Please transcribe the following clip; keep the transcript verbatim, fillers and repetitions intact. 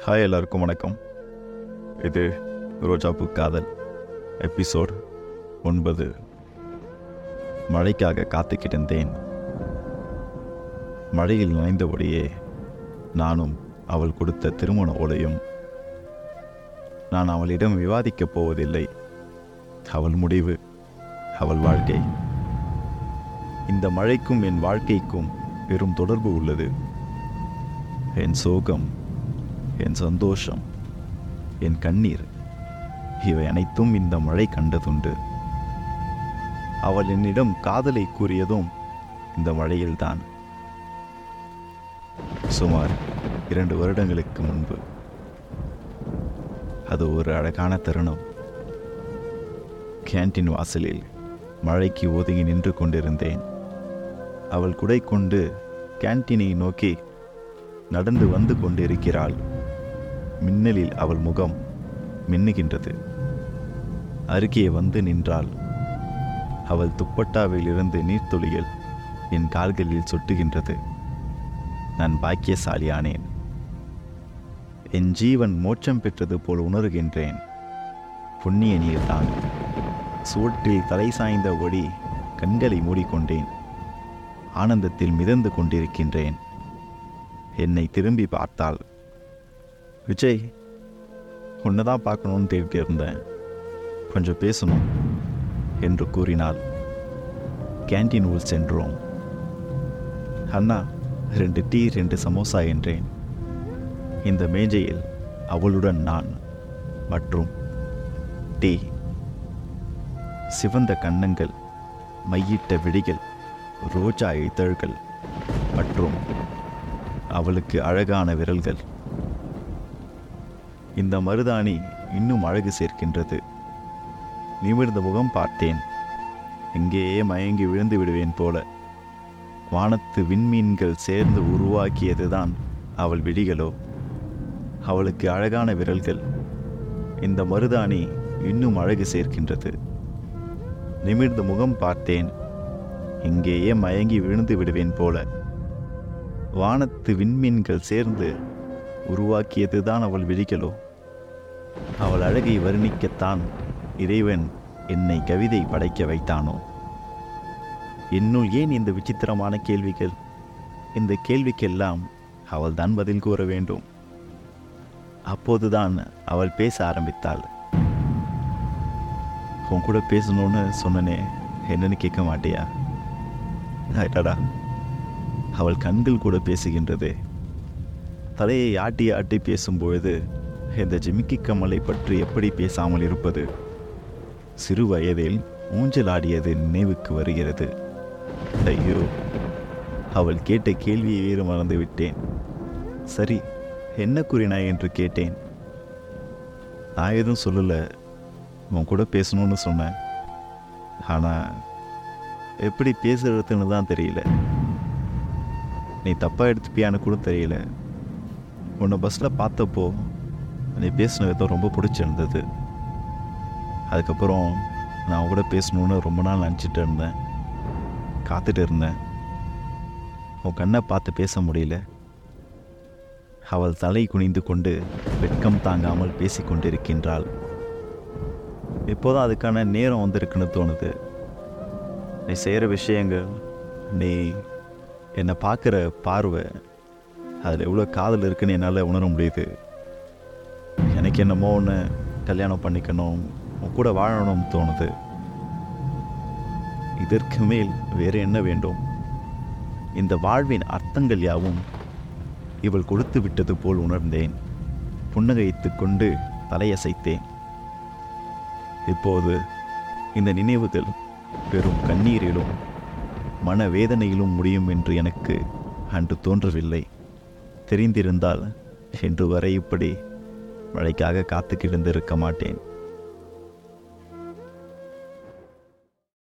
Hi, எல்லாருக்கும் வணக்கம். இது ரோஜாப்பூ காதல் எபிசோட் ஒன்பது. மழைக்காக காத்துக்கிட்டேன். மழையில் நனைந்தபடியே நானும் அவள் கொடுத்த திருமண ஓலையும். நான் அவளிடம் விவாதிக்கப் போவதில்லை. அவள் முடிவு, அவள் வாழ்க்கை. இந்த மழைக்கும் என் வாழ்க்கைக்கும் பெரும் தொடர்பு உள்ளது. என் சோகம், என் சந்தோஷம், என் கண்ணீர், இவை அனைத்தும் இந்த மழை கண்டதுண்டு. அவள் என்னிடம் காதலை கூறியதும் இந்த மழையில்தான். சுமார் இரண்டு வருடங்களுக்கு முன்பு. அது ஒரு அழகான தருணம். கேன்டீன் வாசலில் மழைக்கு ஒதுங்கி நின்று கொண்டிருந்தேன். அவள் குடை கொண்டு கேன்டீனை நோக்கி நடந்து வந்து கொண்டிருக்கிறாள். மின்னலில் அவள் முகம் மின்னுகின்றது. அருகே வந்து நின்றாள். அவள் துப்பட்டாவில் இருந்து நீர்த்துளிகள் என் கால்களில் சொட்டுகின்றது. நான் பாக்கியசாலியானேன். என் ஜீவன் மோட்சம் பெற்றது போல் உணர்கின்றேன். புண்ணிய நீர்தான். சுவற்றில் தலை சாய்ந்த ஒளி கண்களை மூடிக்கொண்டேன். ஆனந்தத்தில் மிதந்து கொண்டிருக்கின்றேன். என்னை திரும்பி பார்த்தாள். விஜய், உன்னை தான் பார்க்கணுன்னு தேடிட்டு இருந்தேன், கொஞ்சம் பேசணும் என்று கூறினாள். கேன்டீன் உள் சென்றோம். அண்ணா, ரெண்டு டீ ரெண்டு சமோசா என்றேன். இந்த மேஜையில் அவளுடன் நான் மற்றும் டீ. சிவந்த கன்னங்கள், மையிட்ட விழிகள், ரோஜா இதழ்கள் மற்றும் அவளுக்கு அழகான விரல்கள். இந்த மருதாணி இன்னும் அழகு சேர்க்கின்றது. நிமிர்ந்த முகம் பார்த்தேன். எங்கேயே மயங்கி விழுந்து விடுவேன் போல. வானத்து விண்மீன்கள் சேர்ந்து உருவாக்கியதுதான் அவள் விழிகளோ? அவளுக்கு அழகான விரல்கள். இந்த மருதாணி இன்னும் அழகு சேர்க்கின்றது. நிமிர்ந்த முகம் பார்த்தேன். எங்கேயே மயங்கி விழுந்து விடுவேன் போல. வானத்து விண்மீன்கள் சேர்ந்து உருவாக்கியதுதான் அவள் விழிகளோ? அவள் அழகை வர்ணிக்கத்தான் இறைவன் என்னை கவிதை படைக்க வைத்தானோ? என்னுள் ஏன் இந்த விசித்திரமான கேள்விகள்? இந்த கேள்விக்கெல்லாம் அவள் தான் பதில் கூற வேண்டும். அப்போதுதான் அவள் பேச ஆரம்பித்தாள். உன் கூட பேசணும்னு சொன்னனே, என்னன்னு கேட்க மாட்டியா? ஆயிட்டாடா. அவள் கண்கள் கூட பேசுகின்றது. தலையை ஆட்டி ஆட்டி பேசும்பொழுது இந்த ஜிமிக்கி கம்மலை பற்றி எப்படி பேசாமல் இருப்பது? சிறு வயதில் ஊஞ்சல் ஆடியது நினைவுக்கு வருகிறது. ஐயோ, அவள் கேட்ட கேள்வியை வேறு மறந்து விட்டேன். சரி, என்ன கூறினாய் என்று கேட்டேன். நான் எதுவும் சொல்லலை, உன் கூட பேசணும்னு சொன்னேன். ஆனால் எப்படி பேசுறதுன்னு தான் தெரியல. நீ தப்பாக எடுத்துப்பியான்னு கூட தெரியல. உன்னை பஸ்ஸில் பார்த்தப்போ நீ பேசின விதம் ரொம்ப பிடிச்சிருந்தது. அதுக்கப்புறம் நான் கூட பேசணுன்னு ரொம்ப நாள் நினச்சிட்டு இருந்தேன், காத்துட்டு இருந்தேன். உன் கண்ணை பார்த்து பேச முடியல. அவள் தலை குனிந்து கொண்டு வெட்கம் தாங்காமல் பேசி கொண்டிருக்கின்றாள். இப்போதான் அதுக்கான நேரம் வந்திருக்குன்னு தோணுது. நீ செய்கிற விஷயங்கள், நீ என்னை பார்க்குற பார்வை, அதில் எவ்வளோ காதல் இருக்குன்னு என்னால் உணர முடியுது. எனக்கு என்னமோ ஒன்று கல்யாணம் பண்ணிக்கணும், உன் கூட வாழணும்னு தோணுது. இதற்கு மேல் வேறு என்ன வேண்டும்? இந்த வாழ்வின் அர்த்தங்கள் யாவும் இவள் கொடுத்து விட்டது போல் உணர்ந்தேன். புன்னகைத்து கொண்டு தலையசைத்தேன். இப்போது இந்த நினைவுகள் பெரும் கண்ணீரிலும் மனவேதனையிலும் முடியும் என்று எனக்கு அன்று தோன்றவில்லை. தெரிந்திருந்தால் இன்று வரை இப்படி மழைக்காக காத்து கிடந்திருக்க மாட்டேன்.